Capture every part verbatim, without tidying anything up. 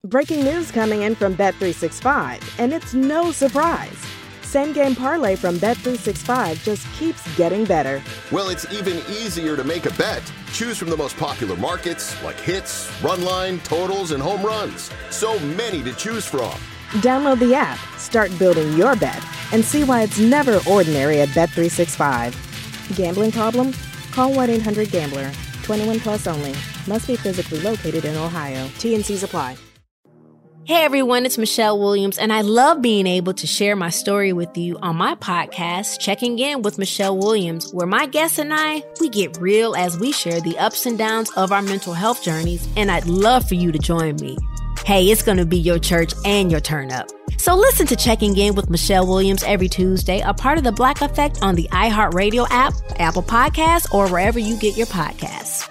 Breaking news coming in from Bet three sixty-five, and it's no surprise. Same Game Parlay from Bet three sixty-five just keeps getting better. Well, it's even easier to make a bet. Choose from the most popular markets like hits, run line, totals, and home runs. So many to choose from. Download the app, start building your bet, and see why it's never ordinary at Bet three sixty-five. Gambling problem? Call one eight hundred gambler. twenty-one plus only. Must be physically located in Ohio. T and C's apply. Hey everyone, it's Michelle Williams, and I love being able to share my story with you on my podcast, Checking In with Michelle Williams, where my guests and I, we get real as we share the ups and downs of our mental health journeys, and I'd love for you to join me. Hey, it's going to be your church and your turn up. So listen to Checking In with Michelle Williams every Tuesday, a part of the Black Effect on the iHeartRadio app, Apple Podcasts, or wherever you get your podcasts.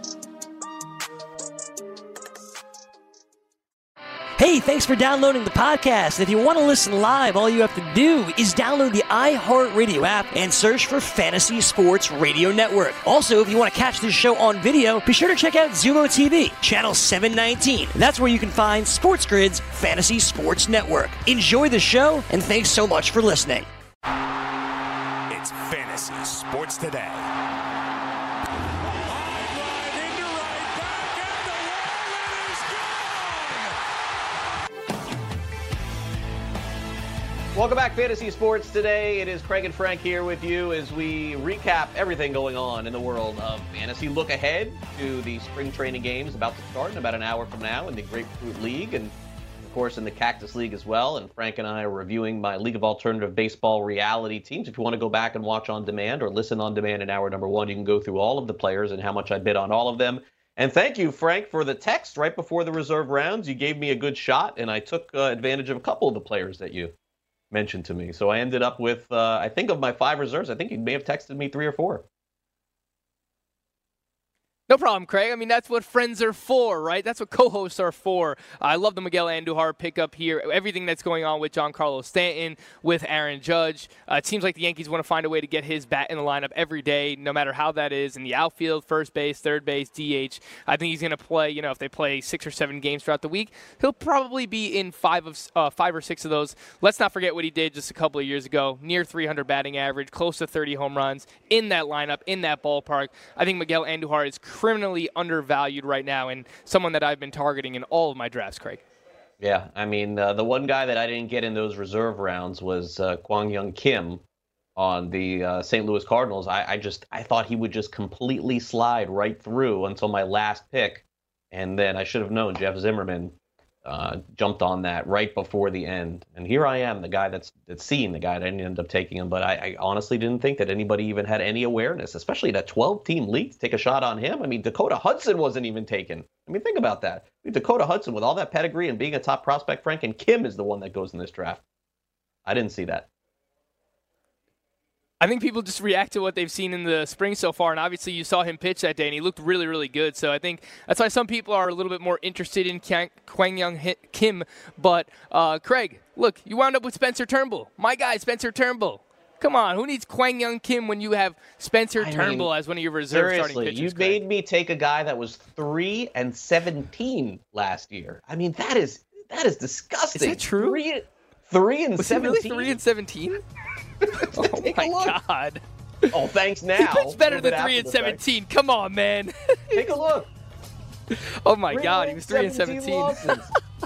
Hey, thanks for downloading the podcast. If you want to listen live, all you have to do is download the iHeartRadio app and search for Fantasy Sports Radio Network. Also, if you want to catch this show on video, be sure to check out Zumo T V, channel seven nineteen. That's where you can find Sports Grid's Fantasy Sports Network. Enjoy the show, and thanks so much for listening. It's Fantasy Sports Today. Welcome back, Fantasy Sports Today. It is Craig and Frank here with you as we recap everything going on in the world of fantasy. Look ahead to the spring training games about to start in about an hour from now in the Grapefruit League and, of course, in the Cactus League as well. And Frank and I are reviewing my League of Alternative Baseball reality teams. If you want to go back and watch on demand or listen on demand in hour number one, you can go through all of the players and how much I bid on all of them. And thank you, Frank, for the text right before the reserve rounds. You gave me a good shot, and I took uh, advantage of a couple of the players that you mentioned to me. So I ended up with, uh, I think of my five reserves, I think you may have texted me three or four. No problem, Craig. I mean, that's what friends are for, right? That's what co-hosts are for. I love the Miguel Andujar pickup here. Everything that's going on with Giancarlo Stanton, with Aaron Judge. Uh, it seems like the Yankees want to find a way to get his bat in the lineup every day, no matter how that is. In the outfield, first base, third base, D H. I think he's going to play, you know, if they play six or seven games throughout the week, he'll probably be in five of uh, five or six of those. Let's not forget what he did just a couple of years ago. Near three hundred batting average, close to thirty home runs in that lineup, in that ballpark. I think Miguel Andujar is criminally undervalued right now and someone that I've been targeting in all of my drafts, Craig. Yeah, I mean, uh, the one guy that I didn't get in those reserve rounds was uh, Kwang Young Kim on the uh, Saint Louis Cardinals. I, I just, I thought he would just completely slide right through until my last pick. And then I should have known Jeff Zimmerman uh, jumped on that right before the end. And here I am, the guy that's that's seeing the guy that didn't end up taking him. But I, I honestly didn't think that anybody even had any awareness, especially that twelve-team league, to take a shot on him. I mean, Dakota Hudson wasn't even taken. I mean, think about that. I mean, Dakota Hudson, with all that pedigree and being a top prospect, Frank, and Kim is the one that goes in this draft. I didn't see that. I think people just react to what they've seen in the spring so far, and obviously you saw him pitch that day, and he looked really, really good. So I think that's why some people are a little bit more interested in Kwang Young Kim. But, uh, Craig, look, you wound up with Spencer Turnbull. My guy, Spencer Turnbull. Come on, who needs Kwang Young Kim when you have Spencer I Turnbull mean, as one of your reserve starting pitchers? You Craig? made me take a guy that was three and seventeen last year. I mean, that is that is disgusting. Is that true? Three, three and was seventeen. He really three and seventeen? Oh my God! Oh, thanks now. He pitched better than three and seventeen. Fact. Come on, man. Take a look. Oh my three God, he was three and seventeen. uh,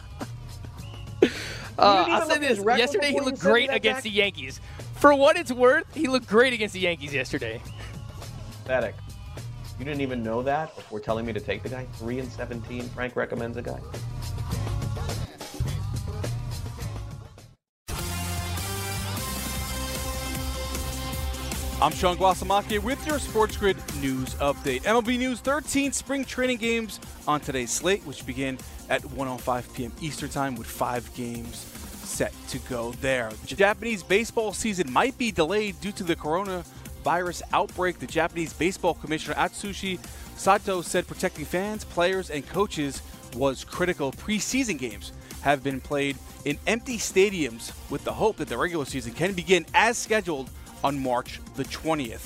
I'll say this: yesterday he looked great against back? the Yankees. For what it's worth, he looked great against the Yankees yesterday. Pathetic. You didn't even know that before telling me to take the guy. Three and seventeen. Frank recommends a guy. I'm Sean Guasamacchia with your Sports Grid News Update. M L B News, thirteen spring training games on today's slate, which begin at one oh five p.m. Eastern Time with five games set to go there. The Japanese baseball season might be delayed due to the coronavirus outbreak. The Japanese Baseball Commissioner Atsushi Sato said protecting fans, players, and coaches was critical. Preseason games have been played in empty stadiums with the hope that the regular season can begin as scheduled on March the twentieth.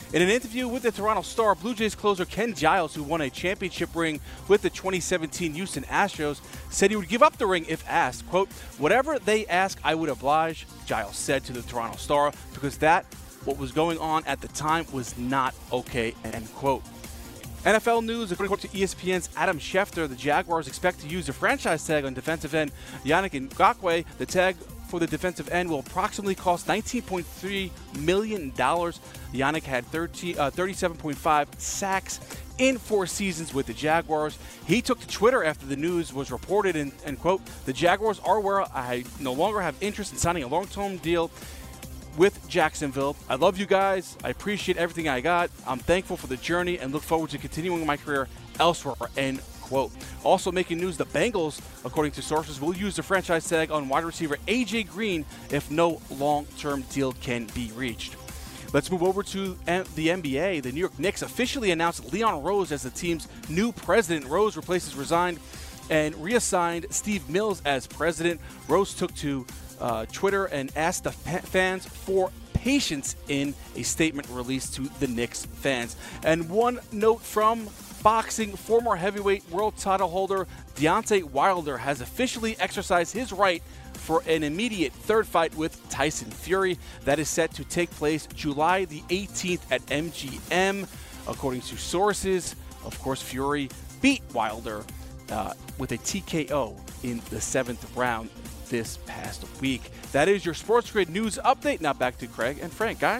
In an interview with the Toronto Star, Blue Jays closer Ken Giles, who won a championship ring with the twenty seventeen Houston Astros, said he would give up the ring if asked. Quote, "Whatever they ask, I would oblige," Giles said to the Toronto Star, because that, what was going on at the time, was not okay, end quote. N F L news, according to E S P N's Adam Schefter, the Jaguars expect to use the franchise tag on defensive end Yannick Ngakoue. The tag for the defensive end will approximately cost nineteen point three million dollars. Yannick had thirty, uh, thirty-seven point five sacks in four seasons with the Jaguars. He took to Twitter after the news was reported and, and quote, "The Jaguars are where I no longer have interest in signing a long-term deal with Jacksonville. I love you guys. I appreciate everything I got. I'm thankful for the journey and look forward to continuing my career elsewhere," end quote. Also making news, the Bengals, according to sources, will use the franchise tag on wide receiver A J Green if no long-term deal can be reached. Let's move over to the N B A. The New York Knicks officially announced Leon Rose as the team's new president. Rose replaces resigned and reassigned Steve Mills as president. Rose took to Uh, Twitter and asked the fans for patience in a statement released to the Knicks fans. And one note from boxing, former heavyweight world title holder Deontay Wilder has officially exercised his right for an immediate third fight with Tyson Fury. That is set to take place July the eighteenth at M G M. According to sources, of course, Fury beat Wilder uh, with a T K O in the seventh round this past week. That is your Sports Grid news update. Now back to Craig and Frank, guys.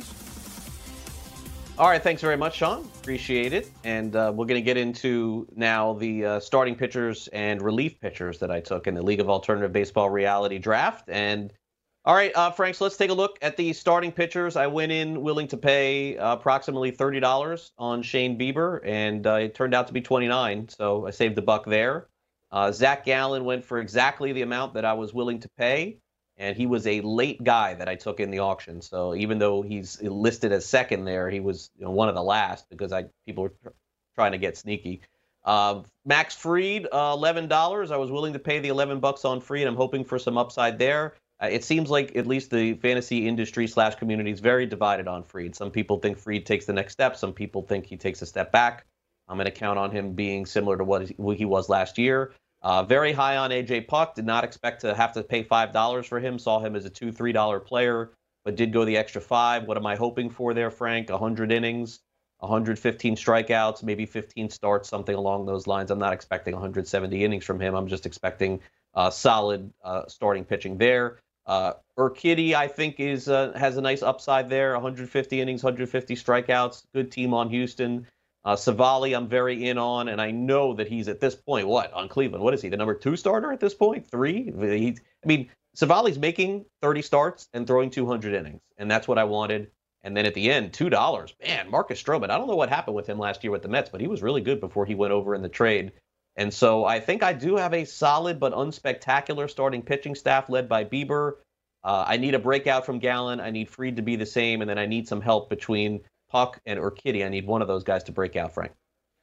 All right, thanks very much, Sean. Appreciate it. And uh, we're going to get into now the uh, starting pitchers and relief pitchers that I took in the League of Alternative Baseball Reality Draft. And all right, uh, Frank, so let's take a look at the starting pitchers. I went in willing to pay uh, approximately thirty dollars on Shane Bieber, and uh, it turned out to be twenty-nine dollars, so I saved a buck there. Uh, Zach Gallen went for exactly the amount that I was willing to pay, and he was a late guy that I took in the auction. So even though he's listed as second there, he was you know, one of the last because I people were tr- trying to get sneaky. Uh, Max Fried, uh, eleven dollars. I was willing to pay the eleven bucks on Fried. I'm hoping for some upside there. Uh, it seems like at least the fantasy industry slash community is very divided on Fried. Some people think Fried takes the next step. Some people think he takes a step back. I'm going to count on him being similar to what he was last year. Uh, very high on A J Puck. Did not expect to have to pay five dollars for him. Saw him as a two dollars, three dollars player, but did go the extra five. What am I hoping for there, Frank? one hundred innings, one hundred fifteen strikeouts, maybe fifteen starts, something along those lines. I'm not expecting one hundred seventy innings from him. I'm just expecting uh, solid uh, starting pitching there. Uh, Urquidy, I think, is uh, has a nice upside there. one hundred fifty innings, one hundred fifty strikeouts. Good team on Houston. Uh, Savali, I'm very in on, and I know that he's at this point, what, on Cleveland? What is he, the number two starter at this point? Three? He, I mean, Savali's making thirty starts and throwing two hundred innings, and that's what I wanted. And then at the end, two dollars. Man, Marcus Stroman, I don't know what happened with him last year with the Mets, but he was really good before he went over in the trade. And so I think I do have a solid but unspectacular starting pitching staff led by Bieber. Uh, I need a breakout from Gallen. I need Fried to be the same, and then I need some help between Puck and Urquidy. I need one of those guys to break out, Frank.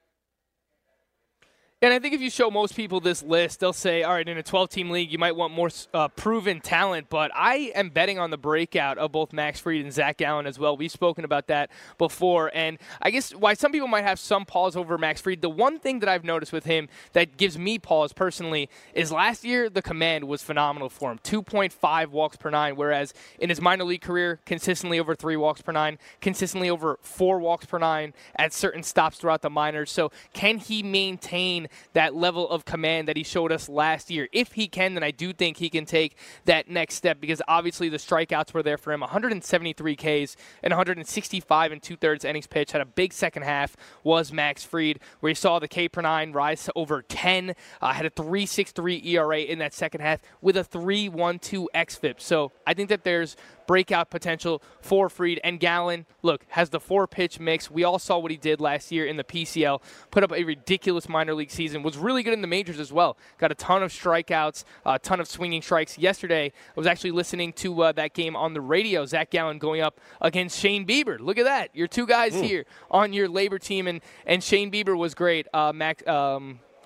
And I think if you show most people this list, they'll say, all right, in a twelve-team league, you might want more uh, proven talent. But I am betting on the breakout of both Max Fried and Zach Gallen as well. We've spoken about that before. And I guess why some people might have some pause over Max Fried, the one thing that I've noticed with him that gives me pause personally is last year the command was phenomenal for him, two point five walks per nine, whereas in his minor league career, consistently over three walks per nine, consistently over four walks per nine at certain stops throughout the minors. So can he maintain that level of command that he showed us last year? If he can, then I do think he can take that next step, because obviously the strikeouts were there for him. one hundred seventy-three Ks and one hundred sixty-five and two-thirds innings pitched. Had a big second half was Max Fried, where he saw the K per nine rise to over ten. Uh, had a three point six three E R A in that second half with a three point one two X F I P. So I think that there's breakout potential for Fried. And Gallen, look, has the four-pitch mix. We all saw what he did last year in the P C L. Put up a ridiculous minor league season. Was really good in the majors as well. Got a ton of strikeouts, a ton of swinging strikes. Yesterday, I was actually listening to uh, that game on the radio. Zach Gallen going up against Shane Bieber. Look at that. Your two guys mm. here on your Labor team. And, and Shane Bieber was great. Uh, Mac, um,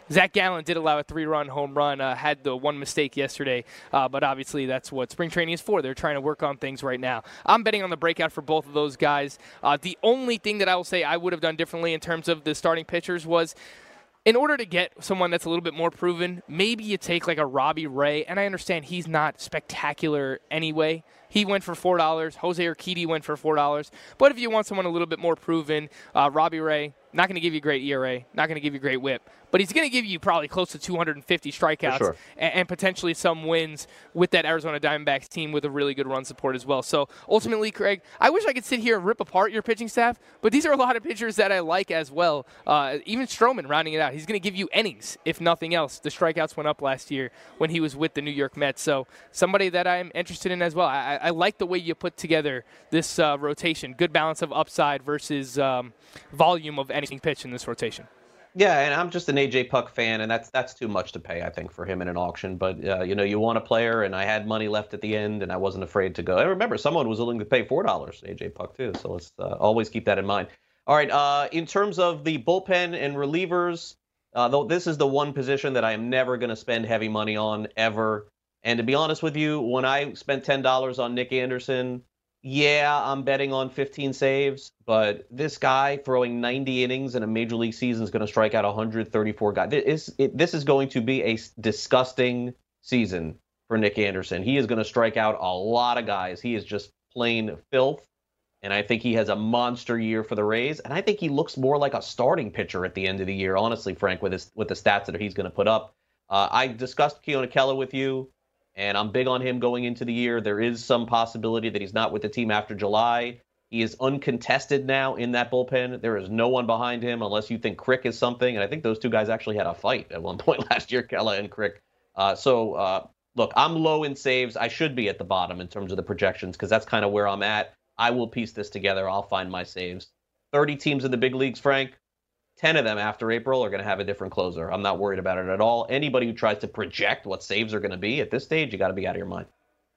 Zach Gallen did allow a three-run home run, uh, had the one mistake yesterday, uh, but obviously that's what spring training is for. They're trying to work on things right now. I'm betting on the breakout for both of those guys. Uh, the only thing that I will say I would have done differently in terms of the starting pitchers was, in order to get someone that's a little bit more proven, maybe you take like a Robbie Ray, and I understand he's not spectacular anyway. He went for four dollars. Jose Urquidy went for four dollars. But if you want someone a little bit more proven, uh, Robbie Ray, not going to give you a great E R A, not going to give you a great whip, but he's going to give you probably close to two hundred fifty strikeouts sure. and, and potentially some wins with that Arizona Diamondbacks team with a really good run support as well. So ultimately, Craig, I wish I could sit here and rip apart your pitching staff, but these are a lot of pitchers that I like as well. Uh, even Stroman rounding it out. He's going to give you innings, if nothing else. The strikeouts went up last year when he was with the New York Mets. So somebody that I'm interested in as well. I, I like the way you put together this uh, rotation. Good balance of upside versus um, volume of anything pitched in this rotation. Yeah, and I'm just an A J Puck fan, and that's that's too much to pay, I think, for him in an auction. But, uh, you know, you want a player, and I had money left at the end, and I wasn't afraid to go. I remember someone was willing to pay four dollars, A J Puck, too, so let's uh, always keep that in mind. All right, uh, in terms of the bullpen and relievers, uh, though this is the one position that I am never going to spend heavy money on, ever. And to be honest with you, when I spent ten dollars on Nick Anderson, yeah, I'm betting on fifteen saves, but this guy throwing ninety innings in a major league season is going to strike out one hundred thirty-four guys. This, it, this is going to be a disgusting season for Nick Anderson. He is going to strike out a lot of guys. He is just plain filth, and I think he has a monster year for the Rays, and I think he looks more like a starting pitcher at the end of the year, honestly, Frank, with his, with the stats that he's going to put up. Uh, I discussed Keone Kela with you. And I'm big on him going into the year. There is some possibility that he's not with the team after July. He is uncontested now in that bullpen. There is no one behind him unless you think Crick is something. And I think those two guys actually had a fight at one point last year, Kela and Crick. Uh, so, uh, look, I'm low in saves. I should be at the bottom in terms of the projections because that's kind of where I'm at. I will piece this together. I'll find my saves. thirty teams in the big leagues, Frank. ten of them after April are going to have a different closer. I'm not worried about it at all. Anybody who tries to project what saves are going to be at this stage, you got to be out of your mind.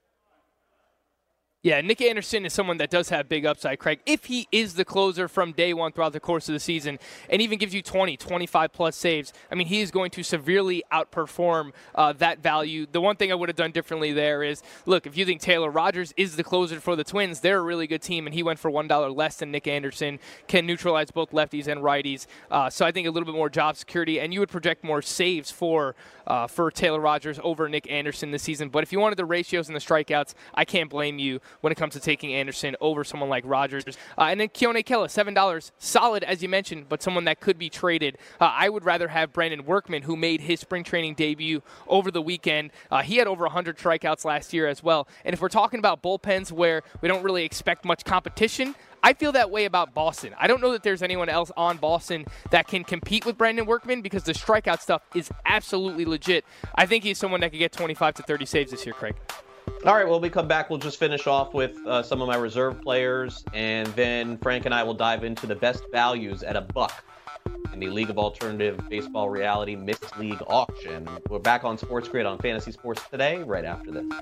Yeah, Nick Anderson is someone that does have big upside, Craig. If he is the closer from day one throughout the course of the season and even gives you twenty, twenty-five plus saves, I mean, he is going to severely outperform uh, that value. The one thing I would have done differently there is, look, if you think Taylor Rogers is the closer for the Twins, they're a really good team, and he went for one dollar less than Nick Anderson, can neutralize both lefties and righties. Uh, so I think a little bit more job security, and you would project more saves for uh, for Taylor Rogers over Nick Anderson this season. But if you wanted the ratios and the strikeouts, I can't blame you when it comes to taking Anderson over someone like Rogers. Uh, and then Keone Kela, seven dollars. Solid, as you mentioned, but someone that could be traded. Uh, I would rather have Brandon Workman, who made his spring training debut over the weekend. Uh, he had over one hundred strikeouts last year as well. And if we're talking about bullpens where we don't really expect much competition, I feel that way about Boston. I don't know that there's anyone else on Boston that can compete with Brandon Workman because the strikeout stuff is absolutely legit. I think he's someone that could get twenty-five to thirty saves this year, Craig. All right, well, when we come back, we'll just finish off with uh, some of my reserve players, and then Frank and I will dive into the best values at a buck in the League of Alternative Baseball Reality Mixed League Auction. We're back on Sports Grid on Fantasy Sports Today, right after this.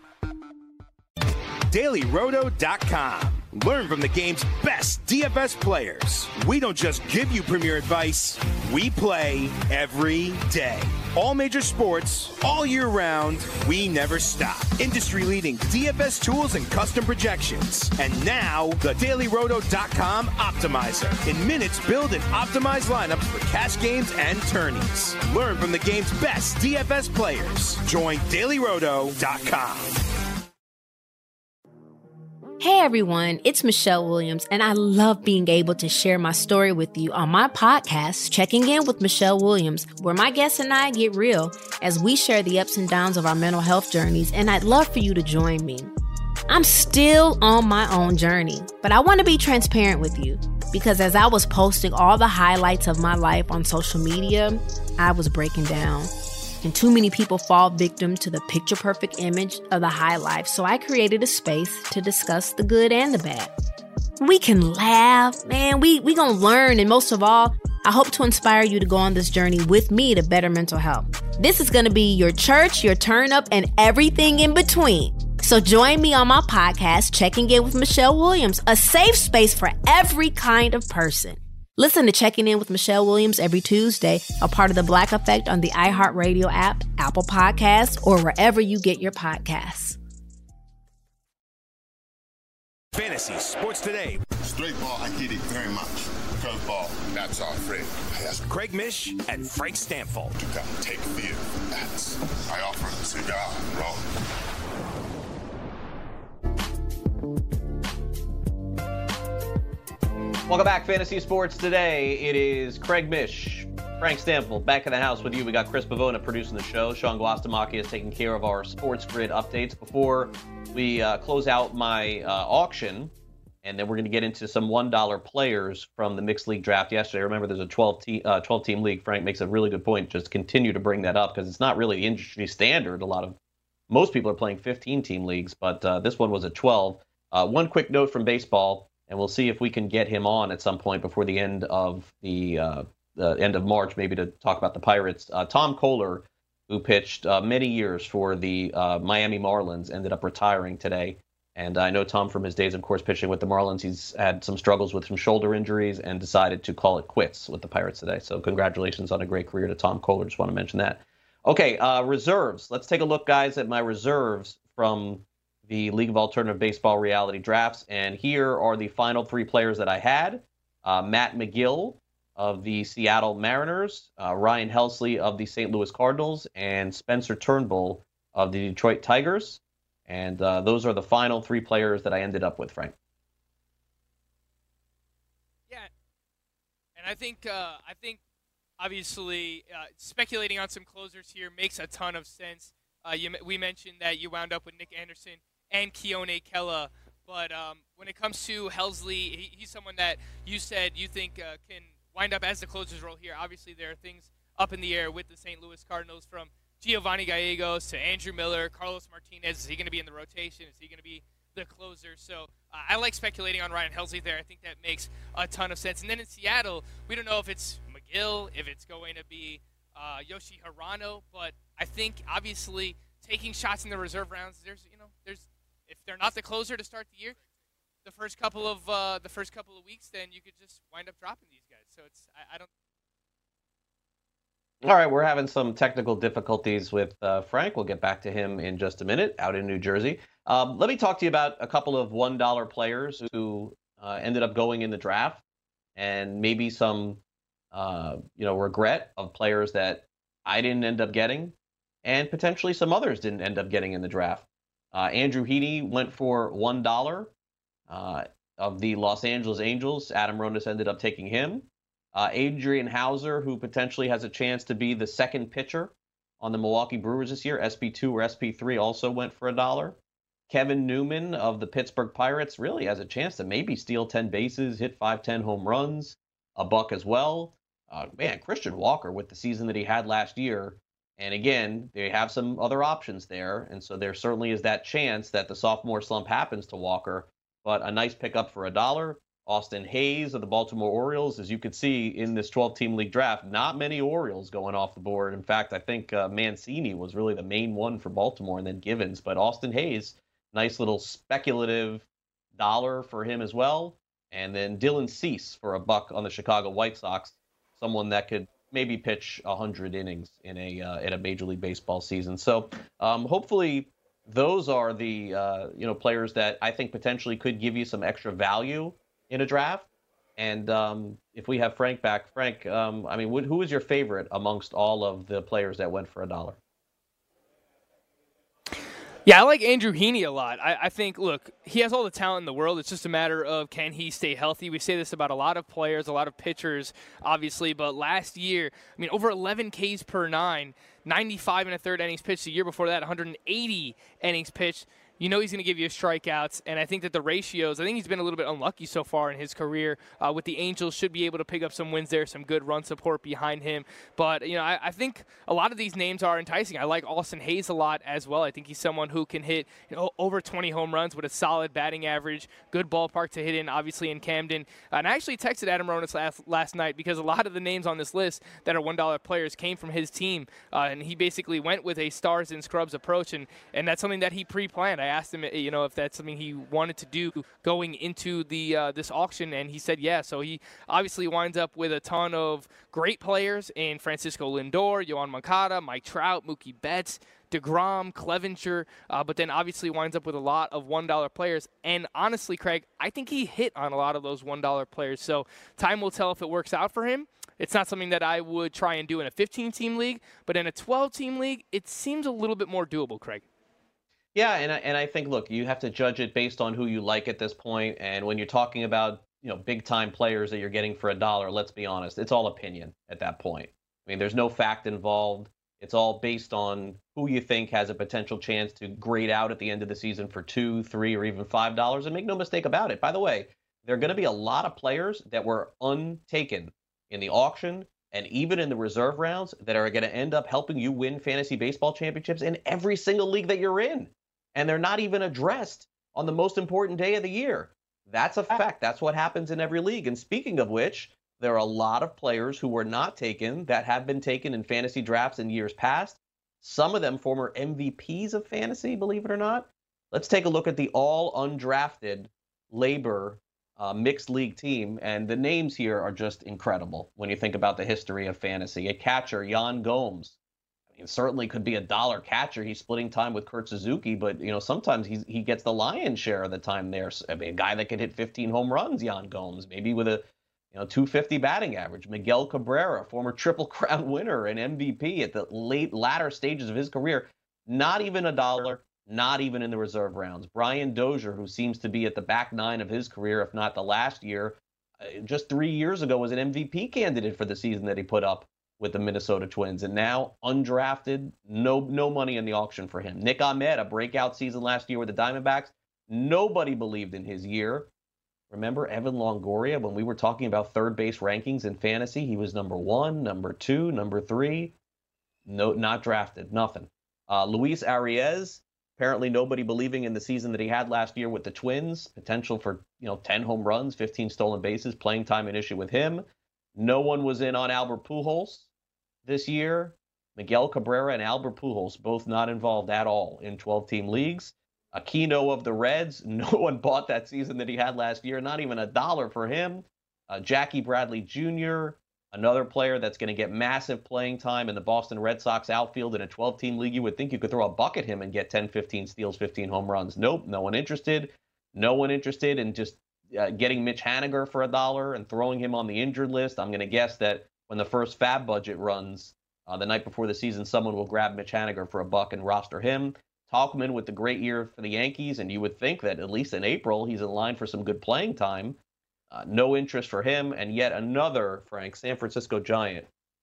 Daily Roto dot com. Learn from the game's best D F S players. We don't just give you premier advice, we play every day. All major sports, all year round, we never stop. Industry-leading D F S tools and custom projections. And now, the Daily Roto dot com Optimizer. In minutes, build and optimize lineups for cash games and tourneys. Learn from the game's best D F S players. Join Daily Roto dot com. Hey everyone, it's Michelle Williams, and I love being able to share my story with you on my podcast, Checking In with Michelle Williams, where my guests and I get real as we share the ups and downs of our mental health journeys, and I'd love for you to join me. I'm still on my own journey, but I want to be transparent with you because as I was posting all the highlights of my life on social media, I was breaking down. And too many people fall victim to the picture-perfect image of the high life, so I created a space to discuss the good and the bad. We can laugh, man, we we gonna learn, and most of all, I hope to inspire you to go on this journey with me to better mental health. This is gonna be your church, your turn-up, and everything in between. So join me on my podcast, Checking In with Michelle Williams, a safe space for every kind of person. Listen to Checking In with Michelle Williams every Tuesday, a part of the Black Effect on the iHeartRadio app, Apple Podcasts, or wherever you get your podcasts. Fantasy Sports Today. Straight ball, I get it very much. Curveball, that's our friend. Yes. Craig Mish and Frank Stanford. You gotta take fear. That's I offer a cigar. Roll. Welcome back, Fantasy Sports Today. It is Craig Mish, Frank Stanfield, back in the house with you. We got Chris Pavona producing the show. Sean Guastamacchi is taking care of our Sports Grid updates. Before we uh, close out my uh, auction, and then we're going to get into some one dollar players from the Mixed League Draft yesterday. Remember, there's a twelve-team uh, twelve-team league. Frank makes a really good point. Just continue to bring that up because it's not really the industry standard. A lot of most people are playing fifteen-team leagues, but uh, this one was a twelve. Uh, one quick note from baseball. And we'll see if we can get him on at some point before the end of the, uh, the end of March, maybe to talk about the Pirates. Uh, Tom Kohler, who pitched uh, many years for the uh, Miami Marlins, ended up retiring today. And I know Tom from his days, of course, pitching with the Marlins. He's had some struggles with some shoulder injuries and decided to call it quits with the Pirates today. So congratulations on a great career to Tom Kohler. Just want to mention that. Okay, uh, reserves. Let's take a look, guys, at my reserves from the League of Alternative Baseball reality drafts. And here are the final three players that I had. Uh, Matt McGill of the Seattle Mariners, uh, Ryan Helsley of the Saint Louis Cardinals, and Spencer Turnbull of the Detroit Tigers. And uh, those are the final three players that I ended up with, Frank. Yeah, and I think, uh, I think obviously uh, speculating on some closers here makes a ton of sense. Uh, you, we mentioned that you wound up with Nick Anderson and Keone Kela, but um, when it comes to Helsley, he, he's someone that you said you think uh, can wind up as the closer's role here. Obviously, there are things up in the air with the Saint Louis Cardinals, from Giovanni Gallegos to Andrew Miller, Carlos Martinez. Is he going to be in the rotation? Is he going to be the closer? So uh, I like speculating on Ryan Helsley there. I think that makes a ton of sense. And then in Seattle, we don't know if it's McGill, if it's going to be uh, Yoshi Hirano, but I think obviously taking shots in the reserve rounds, there's, you know, there's, if they're not the closer to start the year, the first couple of uh, the first couple of weeks, then you could just wind up dropping these guys. So it's, I, I don't. All right, we're having some technical difficulties with uh, Frank. We'll get back to him in just a minute out in New Jersey. Um, let me talk to you about a couple of one dollar players who uh, ended up going in the draft, and maybe some, uh, you know, regret of players that I didn't end up getting, and potentially some others didn't end up getting in the draft. Uh, Andrew Heaney went for one dollar uh, of the Los Angeles Angels. Adam Ronis ended up taking him. Uh, Adrian Hauser, who potentially has a chance to be the second pitcher on the Milwaukee Brewers this year, S P two or S P three, also went for a dollar. Kevin Newman of the Pittsburgh Pirates really has a chance to maybe steal ten bases, hit five ten home runs, a buck as well. Uh, man, Christian Walker with the season that he had last year. And again, they have some other options there. And so there certainly is that chance that the sophomore slump happens to Walker. But a nice pickup for a dollar. Austin Hayes of the Baltimore Orioles, as you could see in this twelve-team league draft, not many Orioles going off the board. In fact, I think uh, Mancini was really the main one for Baltimore, and then Givens. But Austin Hayes, nice little speculative dollar for him as well. And then Dylan Cease for a buck on the Chicago White Sox, someone that could maybe pitch one hundred innings in a uh, in a Major League Baseball season. So um, hopefully those are the uh, you know players that I think potentially could give you some extra value in a draft. And um, if we have Frank back, Frank, um, I mean, who is your favorite amongst all of the players that went for a dollar? Yeah, I like Andrew Heaney a lot. I, I think, look, he has all the talent in the world. It's just a matter of can he stay healthy. We say this about a lot of players, a lot of pitchers, obviously. But last year, I mean, over eleven Ks per nine, ninety-five and a third innings pitched. The year before that, one hundred eighty innings pitched. You know he's going to give you strikeouts, and I think that the ratios, I think he's been a little bit unlucky so far in his career uh, with the Angels, should be able to pick up some wins there, some good run support behind him. But, you know, I, I think a lot of these names are enticing. I like Austin Hayes a lot as well. I think he's someone who can hit you know, over twenty home runs with a solid batting average, good ballpark to hit in, obviously in Camden. And I actually texted Adam Ronis last, last night because a lot of the names on this list that are one dollar players came from his team, uh, and he basically went with a stars and scrubs approach, and, and that's something that he pre-planned. I asked him, you know, if that's something he wanted to do going into the uh, this auction, and he said yeah. So he obviously winds up with a ton of great players in Francisco Lindor, Yoan Moncada, Mike Trout, Mookie Betts, DeGrom, Clevenger, uh, but then obviously winds up with a lot of one dollar players. And honestly, Craig, I think he hit on a lot of those one dollar players. So time will tell if it works out for him. It's not something that I would try and do in a fifteen-team league, but in a twelve-team league, it seems a little bit more doable, Craig. Yeah, and I, and I think, look, you have to judge it based on who you like at this point. And when you're talking about, you know, big-time players that you're getting for a dollar, let's be honest, it's all opinion at that point. I mean, there's no fact involved. It's all based on who you think has a potential chance to grade out at the end of the season for two, three, or even five dollars. And make no mistake about it. By the way, there are going to be a lot of players that were untaken in the auction and even in the reserve rounds that are going to end up helping you win fantasy baseball championships in every single league that you're in. And they're not even addressed on the most important day of the year. That's a fact. That's what happens in every league. And speaking of which, there are a lot of players who were not taken that have been taken in fantasy drafts in years past. Some of them former M V Ps of fantasy, believe it or not. Let's take a look at the all undrafted labor uh, mixed league team. And the names here are just incredible when you think about the history of fantasy. A catcher, Yan Gomes. I mean, certainly could be a dollar catcher. He's splitting time with Kurt Suzuki, but you know sometimes he's, he gets the lion's share of the time there. I mean, a guy that could hit fifteen home runs, Yan Gomes, maybe with a You know, two fifty batting average. Miguel Cabrera, former Triple Crown winner and M V P at the late latter stages of his career. Not even a dollar, not even in the reserve rounds. Brian Dozier, who seems to be at the back nine of his career, if not the last year, uh, just three years ago was an M V P candidate for the season that he put up with the Minnesota Twins. And now, undrafted, no, no money in the auction for him. Nick Ahmed, a breakout season last year with the Diamondbacks. Nobody believed in his year. Remember Evan Longoria, when we were talking about third base rankings in fantasy, he was number one, number two, number three. No, not drafted, nothing. Uh, Luis Arias, apparently nobody believing in the season that he had last year with the Twins. Potential for, you know, ten home runs, fifteen stolen bases, playing time an issue with him. No one was in on Albert Pujols this year. Miguel Cabrera and Albert Pujols, both not involved at all in twelve-team leagues. Aquino of the Reds, no one bought that season that he had last year, not even a dollar for him. Uh, Jackie Bradley Junior, another player that's going to get massive playing time in the Boston Red Sox outfield in a twelve-team league. You would think you could throw a buck at him and get ten, fifteen steals, fifteen home runs. Nope, no one interested. No one interested in just uh, getting Mitch Haniger for a dollar and throwing him on the injured list. I'm going to guess that when the first fab budget runs uh, the night before the season, someone will grab Mitch Haniger for a buck and roster him. Tauchman with the great year for the Yankees, and you would think that at least in April he's in line for some good playing time. Uh, no interest for him, and yet another, Frank, San Francisco Giant,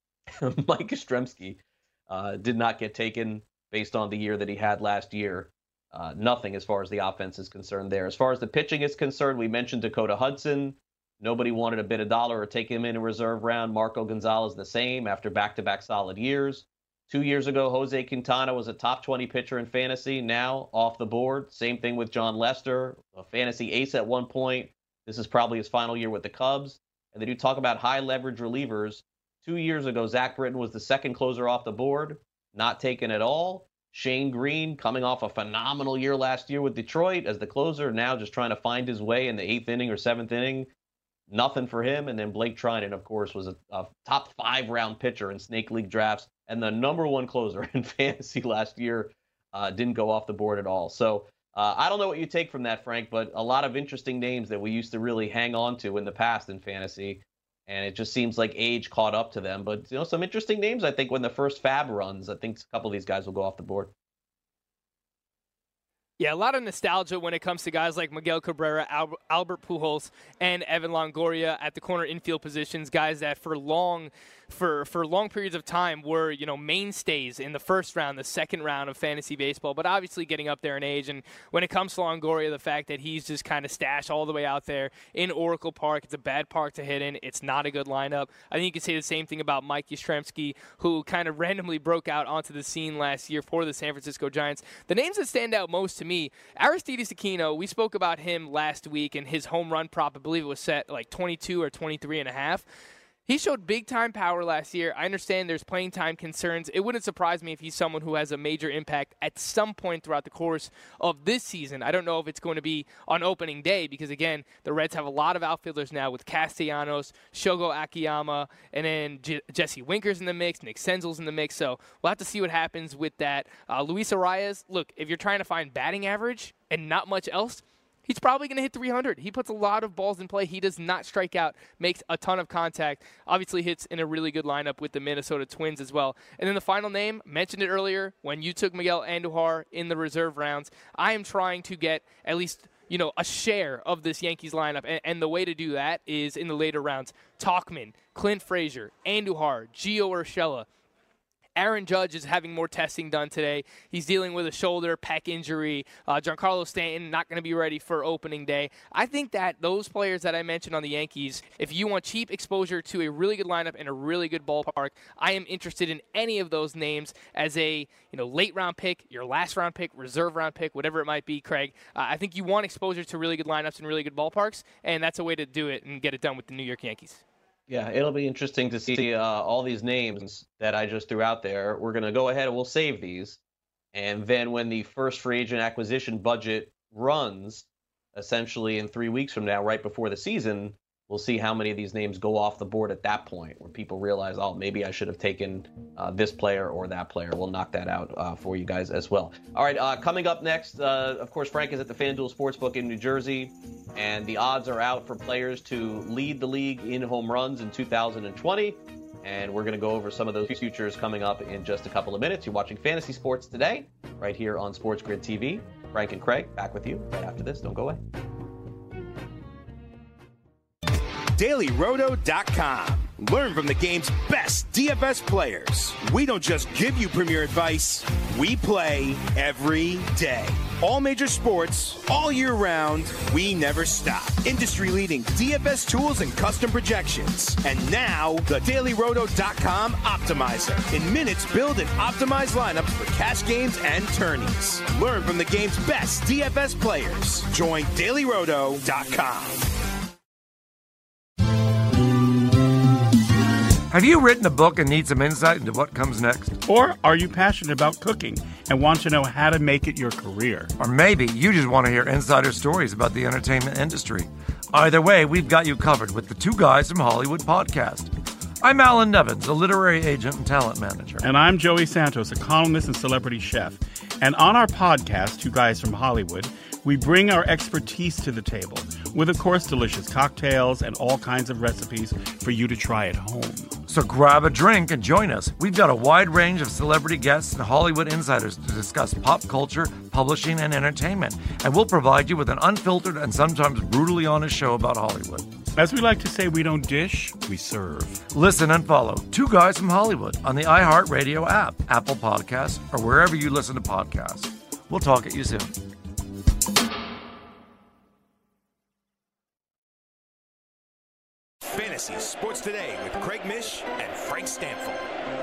Mike Yastrzemski, uh, did not get taken based on the year that he had last year. Uh, nothing as far as the offense is concerned there. As far as the pitching is concerned, we mentioned Dakota Hudson. Nobody wanted a bid a dollar or take him in a reserve round. Marco Gonzalez the same after back-to-back solid years. Two years ago, Jose Quintana was a top twenty pitcher in fantasy, now off the board. Same thing with John Lester, a fantasy ace at one point. This is probably his final year with the Cubs. And they do talk about high leverage relievers. Two years ago, Zach Britton was the second closer off the board, not taken at all. Shane Green, coming off a phenomenal year last year with Detroit as the closer, now just trying to find his way in the eighth inning or seventh inning. Nothing for him. And then Blake Trinan, of course, was a, a top five round pitcher in Snake League drafts and the number one closer in fantasy last year. Uh, didn't go off the board at all. So uh, I don't know what you take from that, Frank, but a lot of interesting names that we used to really hang on to in the past in fantasy. And it just seems like age caught up to them. But, you know, some interesting names, I think, when the first fab runs, I think a couple of these guys will go off the board. Yeah, a lot of nostalgia when it comes to guys like Miguel Cabrera, Al- Albert Pujols, and Evan Longoria at the corner infield positions, guys that for long for for long periods of time were, you know, mainstays in the first round, the second round of fantasy baseball, but obviously getting up there in age. And when it comes to Longoria, the fact that he's just kind of stashed all the way out there in Oracle Park, it's a bad park to hit in. It's not a good lineup. I think you could say the same thing about Mike Yastrzemski, who kind of randomly broke out onto the scene last year for the San Francisco Giants. The names that stand out most to me, Aristides Aquino, we spoke about him last week, and his home run prop, I believe it was set like twenty-two or twenty-three and a half. He showed big-time power last year. I understand there's playing time concerns. It wouldn't surprise me if he's someone who has a major impact at some point throughout the course of this season. I don't know if it's going to be on opening day because, again, the Reds have a lot of outfielders now with Castellanos, Shogo Akiyama, and then J- Jesse Winker's in the mix, Nick Senzel's in the mix. So we'll have to see what happens with that. Uh, Luis Arias, look, if you're trying to find batting average and not much else, he's probably going to hit three hundred. He puts a lot of balls in play. He does not strike out, makes a ton of contact. Obviously hits in a really good lineup with the Minnesota Twins as well. And then the final name, mentioned it earlier, when you took Miguel Andujar in the reserve rounds, I am trying to get at least, you know, a share of this Yankees lineup. And, and the way to do that is in the later rounds. Tauchman, Clint Frazier, Andujar, Gio Urshela. Aaron Judge is having more testing done today. He's dealing with a shoulder, pec injury. Uh, Giancarlo Stanton not going to be ready for opening day. I think that those players that I mentioned on the Yankees, if you want cheap exposure to a really good lineup and a really good ballpark, I am interested in any of those names as a you know late round pick, your last round pick, reserve round pick, whatever it might be, Craig. Uh, I think you want exposure to really good lineups and really good ballparks, and that's a way to do it and get it done with the New York Yankees. Yeah, it'll be interesting to see uh, all these names that I just threw out there. We're going to go ahead and we'll save these. And then when the first free agent acquisition budget runs, essentially in three weeks from now, right before the season, we'll see how many of these names go off the board at that point, where people realize, oh, maybe I should have taken uh, this player or that player. We'll knock that out uh, for you guys as well. All right, uh, coming up next, uh, of course, Frank is at the FanDuel Sportsbook in New Jersey, and the odds are out for players to lead the league in home runs in two thousand twenty. And we're going to go over some of those futures coming up in just a couple of minutes. You're watching Fantasy Sports Today, right here on Sports Grid T V. Frank and Craig, back with you right after this. Don't go away. Daily Roto dot com. Learn from the game's best D F S players. We don't just give you premier advice, we play every day. All major sports, all year round, we never stop. Industry-leading D F S tools and custom projections. And now, the Daily Roto dot com Optimizer. In minutes, build and optimize lineups for cash games and tourneys. Learn from the game's best D F S players. Join Daily Roto dot com. Have you written a book and need some insight into what comes next? Or are you passionate about cooking and want to know how to make it your career? Or maybe you just want to hear insider stories about the entertainment industry. Either way, we've got you covered with the Two Guys from Hollywood podcast. I'm Alan Nevins, a literary agent and talent manager. And I'm Joey Santos, a columnist and celebrity chef. And on our podcast, Two Guys from Hollywood, we bring our expertise to the table with, of course, delicious cocktails and all kinds of recipes for you to try at home. So grab a drink and join us. We've got a wide range of celebrity guests and Hollywood insiders to discuss pop culture, publishing, and entertainment. And we'll provide you with an unfiltered and sometimes brutally honest show about Hollywood. As we like to say, we don't dish, we serve. Listen and follow Two Guys from Hollywood on the iHeartRadio app, Apple Podcasts, or wherever you listen to podcasts. We'll talk at you soon. Fantasy Sports Today with Craig Mish and Frank Stanfield.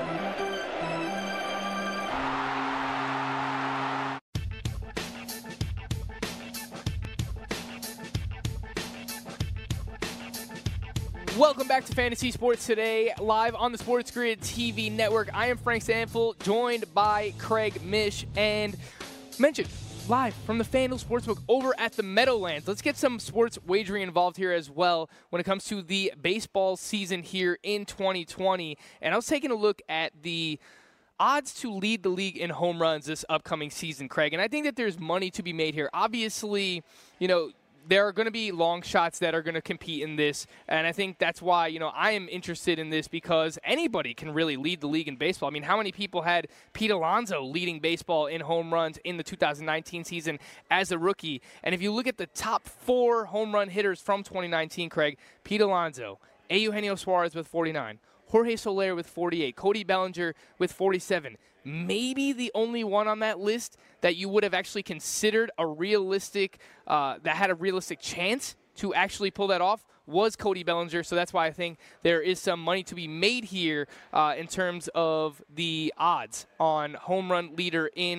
Welcome back to Fantasy Sports Today, live on the Sports Grid T V network. I am Frank Stanfield, joined by Craig Mish, and mentioned live from the FanDuel Sportsbook over at the Meadowlands. Let's get some sports wagering involved here as well when it comes to the baseball season here in twenty twenty. And I was taking a look at the odds to lead the league in home runs this upcoming season, Craig. And I think that there's money to be made here. Obviously, you know, there are going to be long shots that are going to compete in this, and I think that's why, you know, I am interested in this because anybody can really lead the league in baseball. I mean, how many people had Pete Alonso leading baseball in home runs in the two thousand nineteen season as a rookie? And if you look at the top four home run hitters from twenty nineteen, Craig, Pete Alonso, Eugenio Suarez with forty-nine, Jorge Soler with forty-eight, Cody Bellinger with forty-seven. Maybe the only one on that list that you would have actually considered a realistic, uh, that had a realistic chance to actually pull that off was Cody Bellinger. So that's why I think there is some money to be made here uh, in terms of the odds on home run leader in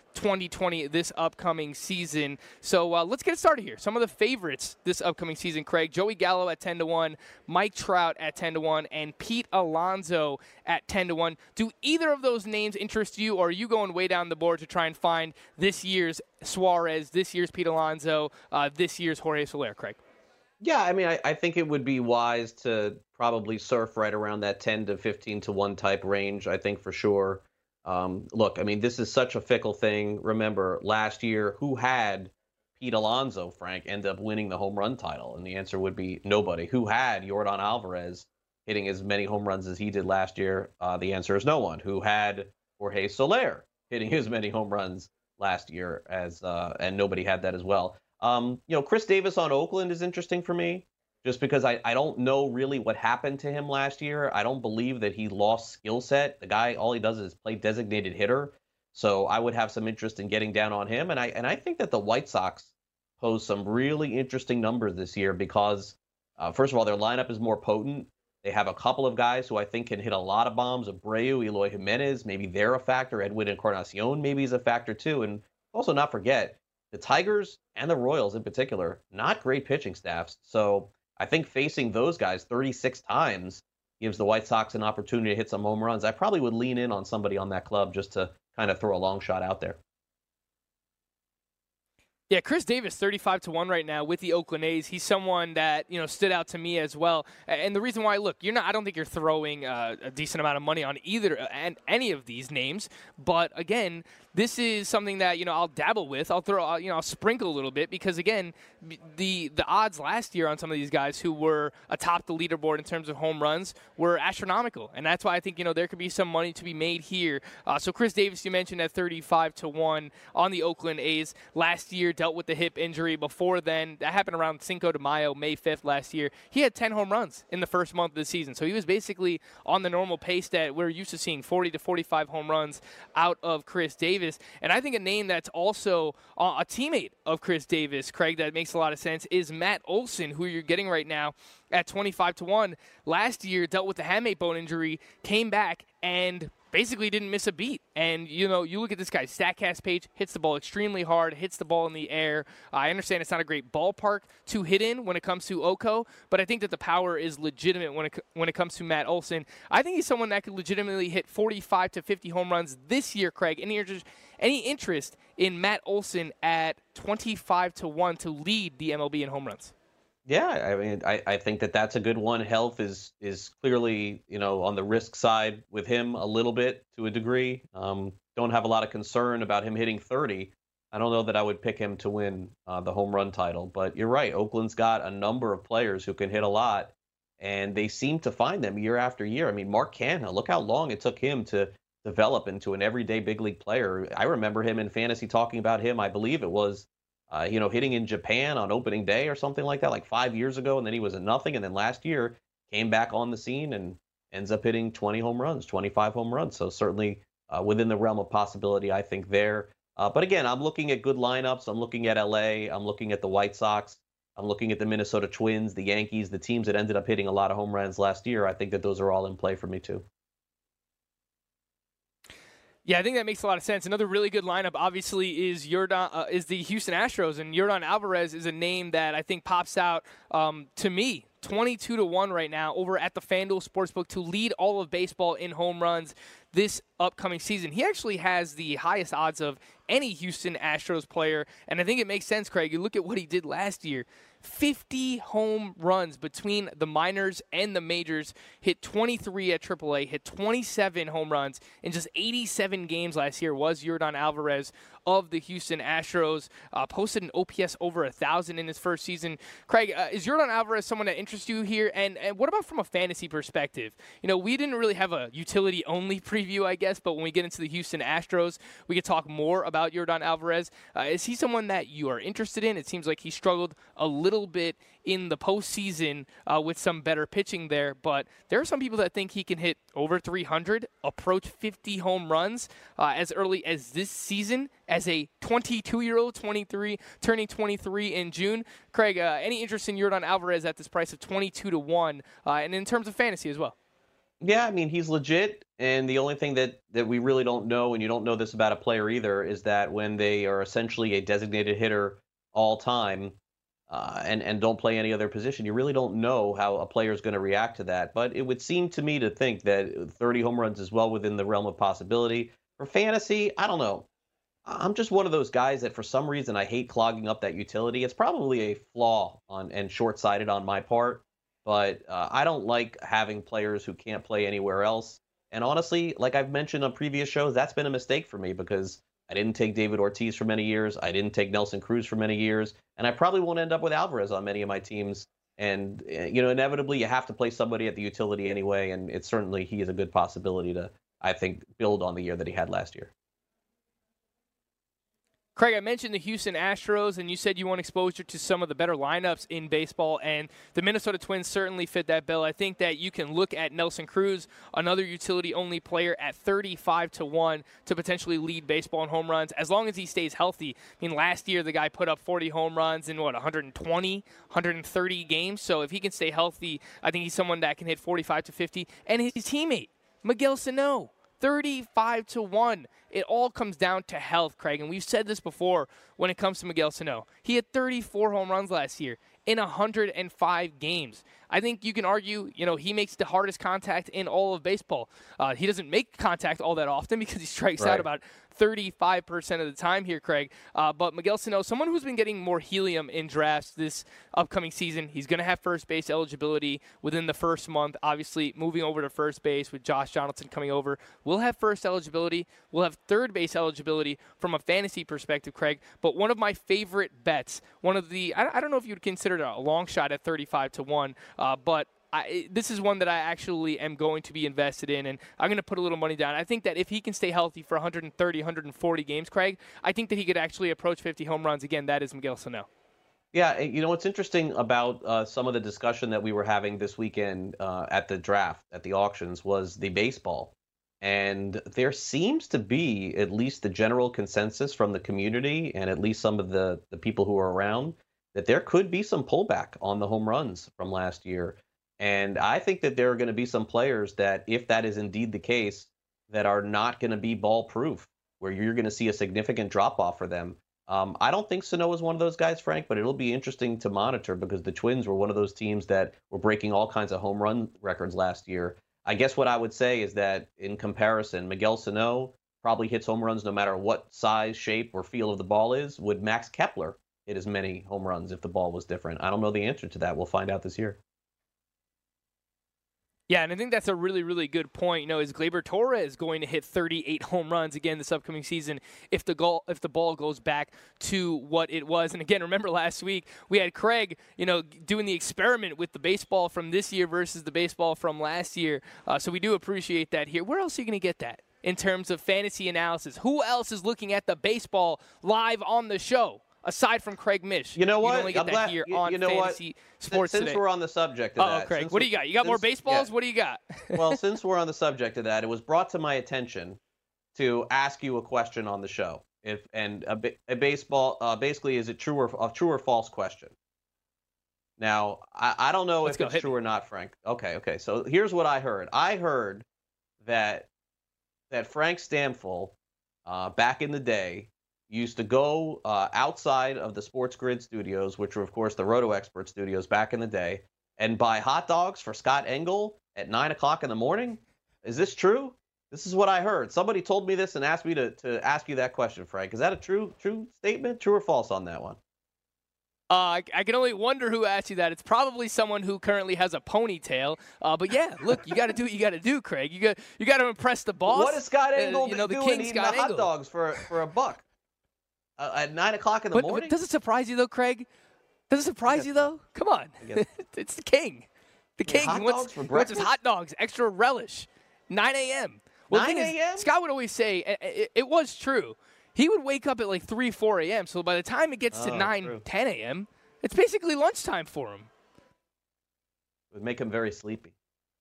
twenty twenty, this upcoming season. So uh, let's get started here. Some of the favorites this upcoming season, Craig. Joey Gallo at ten to one, Mike Trout at ten to one, and Pete Alonso at ten to one. Do either of those names interest you, or are you going way down the board to try and find this year's Suarez, this year's Pete Alonso, uh, this year's Jorge Soler, Craig? Yeah, I mean, I, I think it would be wise to probably surf right around that ten to fifteen to one type range, I think for sure. Um, look, I mean, this is such a fickle thing. Remember, last year, who had Pete Alonso, Frank, end up winning the home run title? And the answer would be nobody. Who had Yordan Alvarez hitting as many home runs as he did last year? Uh, the answer is no one. Who had Jorge Soler hitting as many home runs last year as, uh, and nobody had that as well. Um, you know, Chris Davis on Oakland is interesting for me, just because I, I don't know really what happened to him last year. I don't believe that he lost skill set. The guy, all he does is play designated hitter. So I would have some interest in getting down on him. And I and I think that the White Sox pose some really interesting numbers this year because, uh, first of all, their lineup is more potent. They have a couple of guys who I think can hit a lot of bombs. Abreu, Eloy Jimenez, maybe they're a factor. Edwin Encarnacion maybe is a factor too. And also not forget, the Tigers and the Royals in particular, not great pitching staffs. So I think facing those guys thirty-six times gives the White Sox an opportunity to hit some home runs. I probably would lean in on somebody on that club just to kind of throw a long shot out there. Yeah, Chris Davis, thirty-five to one right now with the Oakland A's. He's someone that, you know, stood out to me as well. And the reason why, look, you're not, I don't think you're throwing uh, a decent amount of money on either and any of these names. But again, this is something that, you know, I'll dabble with. I'll throw, you know, I'll sprinkle a little bit because, again, the the odds last year on some of these guys who were atop the leaderboard in terms of home runs were astronomical. And that's why I think, you know, there could be some money to be made here. Uh, so Chris Davis, you mentioned at thirty-five to one on the Oakland A's last year, dealt with the hip injury. Before then, that happened around Cinco de Mayo, May fifth last year. He had ten home runs in the first month of the season. So he was basically on the normal pace that we're used to seeing, forty to forty-five home runs out of Chris Davis. And I think a name that's also uh, a teammate of Chris Davis, Craig, that makes a lot of sense is Matt Olson, who you're getting right now at twenty-five to one. Last year, dealt with the hamate bone injury, came back, and basically didn't miss a beat. And, you know, you look at this guy's StatCast page, hits the ball extremely hard, hits the ball in the air. Uh, I understand it's not a great ballpark to hit in when it comes to Oko, but I think that the power is legitimate when it, when it comes to Matt Olson. I think he's someone that could legitimately hit forty-five to fifty home runs this year, Craig. Any interest, any interest in Matt Olson at twenty-five to one to lead the M L B in home runs? Yeah, I mean, I, I think that that's a good one. Health is is clearly, you know, on the risk side with him a little bit to a degree. Um, don't have a lot of concern about him hitting thirty. I don't know that I would pick him to win uh, the home run title, but you're right. Oakland's got a number of players who can hit a lot, and they seem to find them year after year. I mean, Mark Canha, look how long it took him to develop into an everyday big league player. I remember him in fantasy talking about him, I believe it was, Uh, you know, hitting in Japan on opening day or something like that, like five years ago, and then he was a nothing. And then last year came back on the scene and ends up hitting twenty home runs, twenty-five home runs. So certainly uh, within the realm of possibility, I think there. Uh, but again, I'm looking at good lineups. I'm looking at L A. I'm looking at the White Sox. I'm looking at the Minnesota Twins, the Yankees, the teams that ended up hitting a lot of home runs last year. I think that those are all in play for me too. Yeah, I think that makes a lot of sense. Another really good lineup, obviously, is Yordan, uh, is the Houston Astros, and Yordan Alvarez is a name that I think pops out um, to me. twenty-two to one right now over at the FanDuel Sportsbook to lead all of baseball in home runs this upcoming season. He actually has the highest odds of any Houston Astros player, and I think it makes sense, Craig. You look at what he did last year. fifty home runs between the minors and the majors, hit twenty-three at triple A, hit twenty-seven home runs in just eighty-seven games last year was Yordan Alvarez of the Houston Astros. Uh, posted an O P S over one thousand in his first season. Craig, uh, is Yordan Alvarez someone that interests you here? And, and what about from a fantasy perspective? You know, we didn't really have a utility-only preview, I guess, but when we get into the Houston Astros, we could talk more about Yordan Alvarez. Uh, is he someone that you are interested in? It seems like he struggled a little bit in the postseason uh, with some better pitching there, but there are some people that think he can hit over three hundred, approach fifty home runs uh, as early as this season as a twenty-two-year-old, twenty-three, turning twenty-three in June. Craig, uh, any interest in Yordan Alvarez at this price of twenty-two to one, uh, and in terms of fantasy as well? Yeah, I mean, he's legit. And the only thing that, that we really don't know, and you don't know this about a player either, is that when they are essentially a designated hitter all time uh, and, and don't play any other position, you really don't know how a player is going to react to that. But it would seem to me to think that thirty home runs is well within the realm of possibility. For fantasy, I don't know. I'm just one of those guys that for some reason I hate clogging up that utility. It's probably a flaw on and short-sighted on my part, but uh, I don't like having players who can't play anywhere else. And honestly, like I've mentioned on previous shows, that's been a mistake for me because I didn't take David Ortiz for many years. I didn't take Nelson Cruz for many years. And I probably won't end up with Alvarez on many of my teams. And, you know, inevitably you have to play somebody at the utility anyway. And it's certainly he is a good possibility to, I think, build on the year that he had last year. Craig, I mentioned the Houston Astros, and you said you want exposure to some of the better lineups in baseball, and the Minnesota Twins certainly fit that bill. I think that you can look at Nelson Cruz, another utility-only player, at thirty-five to one to potentially lead baseball in home runs, as long as he stays healthy. I mean, last year the guy put up forty home runs in, what, one hundred twenty, one hundred thirty games? So if he can stay healthy, I think he's someone that can hit forty-five to fifty. And his teammate, Miguel Sano, thirty-five to one. It all comes down to health, Craig. And we've said this before when it comes to Miguel Sano. He had thirty-four home runs last year in one hundred five games. I think you can argue, you know, he makes the hardest contact in all of baseball. Uh, he doesn't make contact all that often because he strikes right. out about thirty-five percent of the time here, Craig. Uh, but Miguel Sano, someone who's been getting more helium in drafts this upcoming season. He's going to have first base eligibility within the first month. Obviously, moving over to first base with Josh Donaldson coming over. We'll have first eligibility. We'll have third base eligibility from a fantasy perspective, Craig. But one of my favorite bets, one of the, I, I don't know if you would consider it a long shot at thirty-five to one, uh, but I, this is one that I actually am going to be invested in, and I'm going to put a little money down. I think that if he can stay healthy for one hundred thirty, one hundred forty games, Craig, I think that he could actually approach fifty home runs. Again, that is Miguel Sano. Yeah, you know, what's interesting about uh, some of the discussion that we were having this weekend uh, at the draft, at the auctions, was the baseball. And there seems to be at least the general consensus from the community and at least some of the, the people who are around that there could be some pullback on the home runs from last year. And I think that there are going to be some players that, if that is indeed the case, that are not going to be ball proof, where you're going to see a significant drop off for them. Um, I don't think Sano is one of those guys, Frank, but it'll be interesting to monitor because the Twins were one of those teams that were breaking all kinds of home run records last year. I guess what I would say is that in comparison, Miguel Sano probably hits home runs no matter what size, shape, or feel of the ball is. Would Max Kepler hit as many home runs if the ball was different? I don't know the answer to that. We'll find out this year. Yeah, and I think that's a really, really good point. You know, is Gleyber Torres going to hit thirty-eight home runs again this upcoming season if the goal, if the ball goes back to what it was? And again, remember last week we had Craig, you know, doing the experiment with the baseball from this year versus the baseball from last year. Uh, so we do appreciate that here. Where else are you going to get that in terms of fantasy analysis? Who else is looking at the baseball live on the show? Aside from Craig Mish, you know what? You only get I'm that glad, here you, on you know Fantasy what? Sports since, Today. Since we're on the subject of oh, that. Craig, since what do you got? You got since, more baseballs? Yeah. What do you got? Well, since we're on the subject of that, it was brought to my attention to ask you a question on the show. If and a, a baseball, uh, basically, is it true or a true or false question? Now, I, I don't know Let's if go. it's Hit true me. or not, Frank. Okay, okay. So here's what I heard. I heard that that Frank Stamfel, uh, back in the day, used to go uh, outside of the Sports Grid studios, which were, of course, the Roto Expert studios back in the day, and buy hot dogs for Scott Engel at nine o'clock in the morning. Is this true? This is what I heard. Somebody told me this and asked me to, to ask you that question, Frank. Is that a true true statement? True or false on that one? Uh, I, I can only wonder who asked you that. It's probably someone who currently has a ponytail. Uh, but yeah, look, you got to do what you got to do, Craig. You got you got to impress the boss. What is Scott Engel uh, you know, the doing King, eating Scott the hot Engel. dogs for for a buck uh, at nine o'clock in the but, morning? But does it surprise you though, Craig? Does it surprise you though? Come on, it's the King. The Yeah, King. hot He wants, dogs for he wants his breakfast? hot dogs, extra relish. nine a.m. Well, the nine thing is, a.m.? Scott would always say, it, it, it was true. He would wake up at like three, four a.m. So by the time it gets to Oh, nine, true. ten a.m., it's basically lunchtime for him. It would make him very sleepy.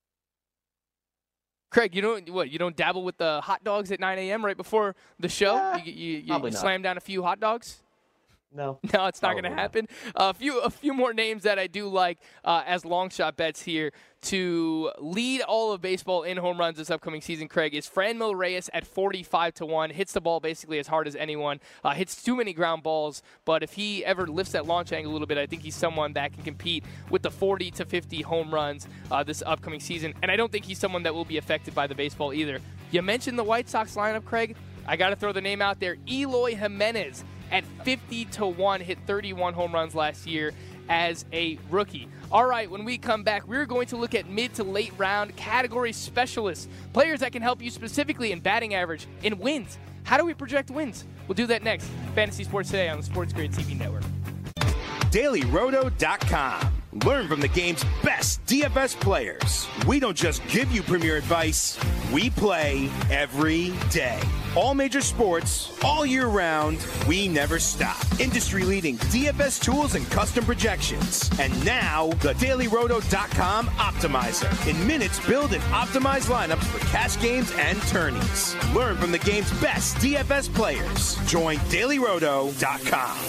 Craig, you don't what? You don't dabble with the hot dogs at nine a.m. right before the show? Yeah, you you, you, probably you not. slam down a few hot dogs? No. No, it's not going to happen. A few a few more names that I do like uh, as long shot bets here to lead all of baseball in home runs this upcoming season, Craig, is Franmil Reyes at forty-five to one. Hits the ball basically as hard as anyone. Uh, hits too many ground balls, but if he ever lifts that launch angle a little bit, I think he's someone that can compete with the forty to fifty home runs uh, this upcoming season. And I don't think he's someone that will be affected by the baseball either. You mentioned the White Sox lineup, Craig. I got to throw the name out there. Eloy Jimenez at fifty to one, hit thirty-one home runs last year as a rookie. All right, when we come back, we're going to look at mid to late round category specialists, players that can help you specifically in batting average and wins. How do we project wins? We'll do that next. Fantasy Sports Today on the Sports Grid T V Network. Daily Roto dot com. Learn from the game's best D F S players. We don't just give you premier advice, we play every day. All major sports, all year round, we never stop. Industry-leading D F S tools and custom projections. And now, the Daily Roto dot com Optimizer. In minutes, build and optimize lineups for cash games and tourneys. Learn from the game's best D F S players. Join Daily Roto dot com.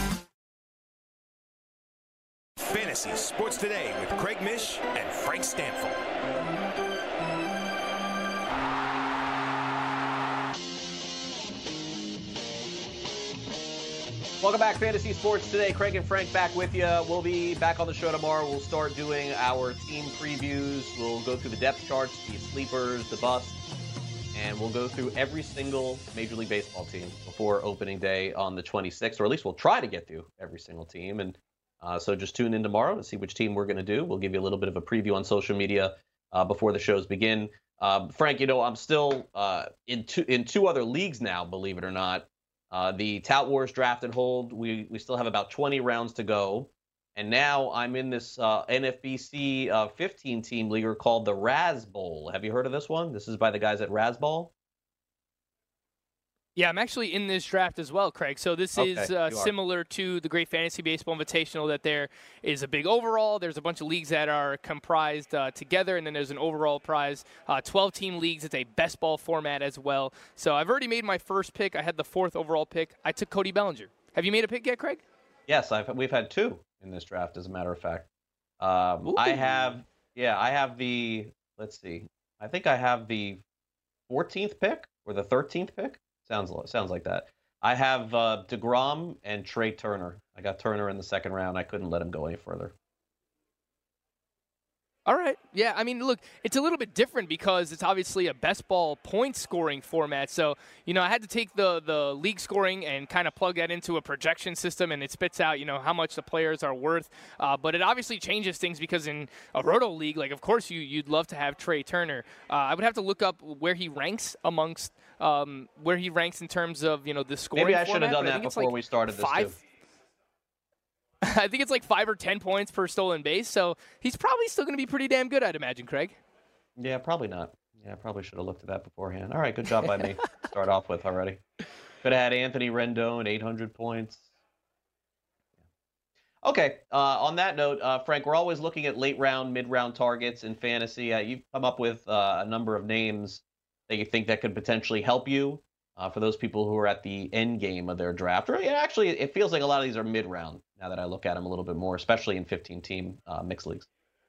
Fantasy Sports Today with Craig Mish and Frank Stanfield. Welcome back, Fantasy Sports Today. Craig and Frank back with you. We'll be back on the show tomorrow. We'll start doing our team previews. We'll go through the depth charts, the sleepers, the busts, and we'll go through every single Major League Baseball team before opening day on the twenty-sixth, or at least we'll try to get through every single team. And Uh, so just tune in tomorrow to see which team we're going to do. We'll give you a little bit of a preview on social media uh, before the shows begin. Uh, Frank, you know, I'm still uh, in, two, in two other leagues now, believe it or not. Uh, the Tout Wars Draft and Hold, we, we still have about twenty rounds to go. And now I'm in this uh, N F B C uh, fifteen-team league called the Raz Bowl. Have you heard of this one? This is by the guys at Razball. Yeah, I'm actually in this draft as well, Craig. So this Okay, is uh, similar to the Great Fantasy Baseball Invitational, that there is a big overall. There's a bunch of leagues that are comprised uh, together, and then there's an overall prize. Uh, twelve-team leagues. It's a best ball format as well. So I've already made my first pick. I had the fourth overall pick. I took Cody Bellinger. Have you made a pick yet, Craig? Yes, I've, we've had two in this draft, as a matter of fact. Um, I have, yeah, I have the, let's see, I think I have the fourteenth pick or the thirteenth pick. Sounds sounds like that. I have uh, DeGrom and Trey Turner. I got Turner in the second round. I couldn't let him go any further. All right. Yeah, I mean, look, it's a little bit different because it's obviously a best ball point scoring format. So, you know, I had to take the, the league scoring and kind of plug that into a projection system, and it spits out, you know, how much the players are worth. Uh, but it obviously changes things because in a Roto league, like, of course, you, you'd love to have Trey Turner. Uh, I would have to look up where he ranks amongst um, where he ranks in terms of, you know, the scoring Maybe I format, should have done I that before like we started this, five, too. I think it's like five or ten points per stolen base, so he's probably still going to be pretty damn good, I'd imagine, Craig. Yeah, probably not. Yeah, I probably should have looked at that beforehand. All right, good job by me. Start off with already. Could have had Anthony Rendon, eight hundred points. Okay, uh, on that note, uh, Frank, we're always looking at late round, mid round targets in fantasy. Uh, you've come up with uh, a number of names that you think that could potentially help you. Uh, for those people who are at the end game of their draft. Or yeah, actually, it feels like a lot of these are mid-round now that I look at them a little bit more, especially in fifteen-team uh, mixed leagues.